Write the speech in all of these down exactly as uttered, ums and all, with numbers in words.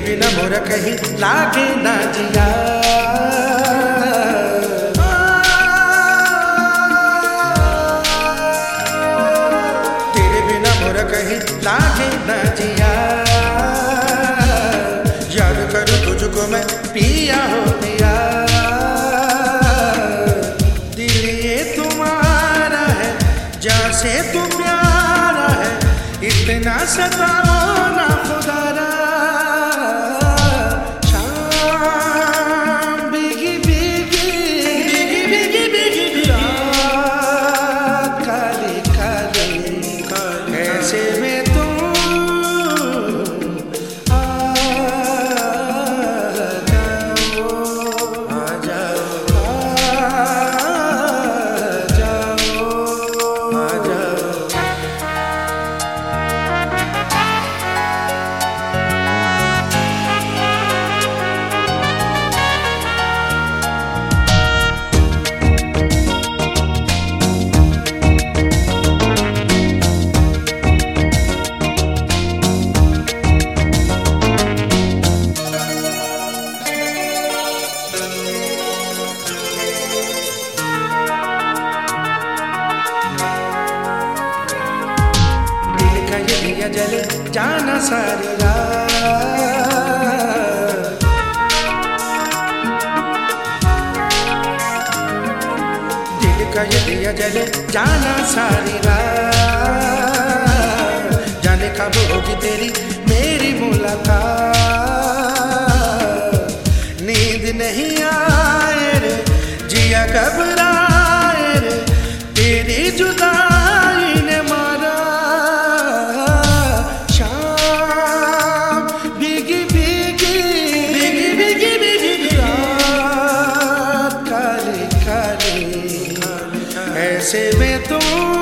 बिना मोरा कहीं लागे ना जिया। तेरे बिना मोरा कहीं लागे ना जिया। याद करूं तुझको मैं पिया हो दिया। दिल ये तुम्हारा है, जहाँ से तू प्यारा है, इतना सताओ ना खुदारा। शाम भीगी भीगी भीगी भीगी भीगी रात काली काली ऐसे में तुम आ जाओ आ जाओ आ जाओ आ जाओ। दिया जले जाना सारी रात। दिल का ये दिया जले जाना सारी रात। जाने कब होगी तेरी मेरी मुलाकात। नींद नहीं आए रे जिया घबराए रे, तेरी जुदाई ने मारा। ऐसे में तुम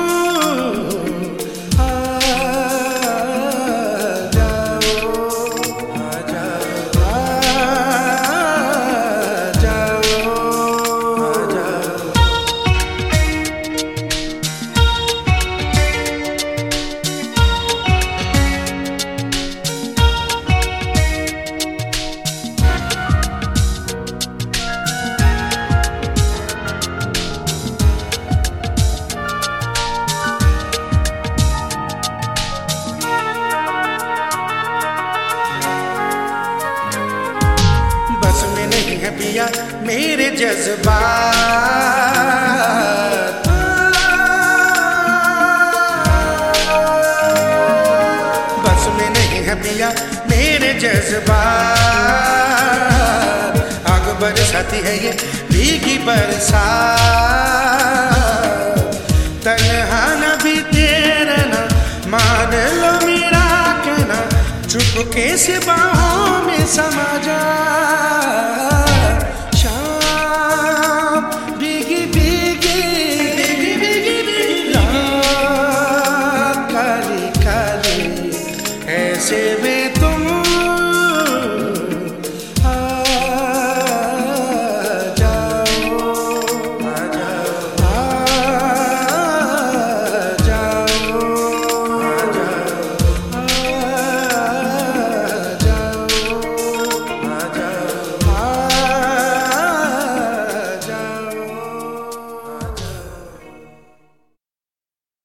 आ जाओ आ जाओ आ जाओ आ जाओ। है पिया मेरे जज्बात। बस में नहीं है पिया मेरे जज्बात। आग बरसाती है ये भीगी बरसात। तन्हा न भी तेरा ना मान लो मेरा कहना, चुपके से बाहों में समा जा। ऐसे में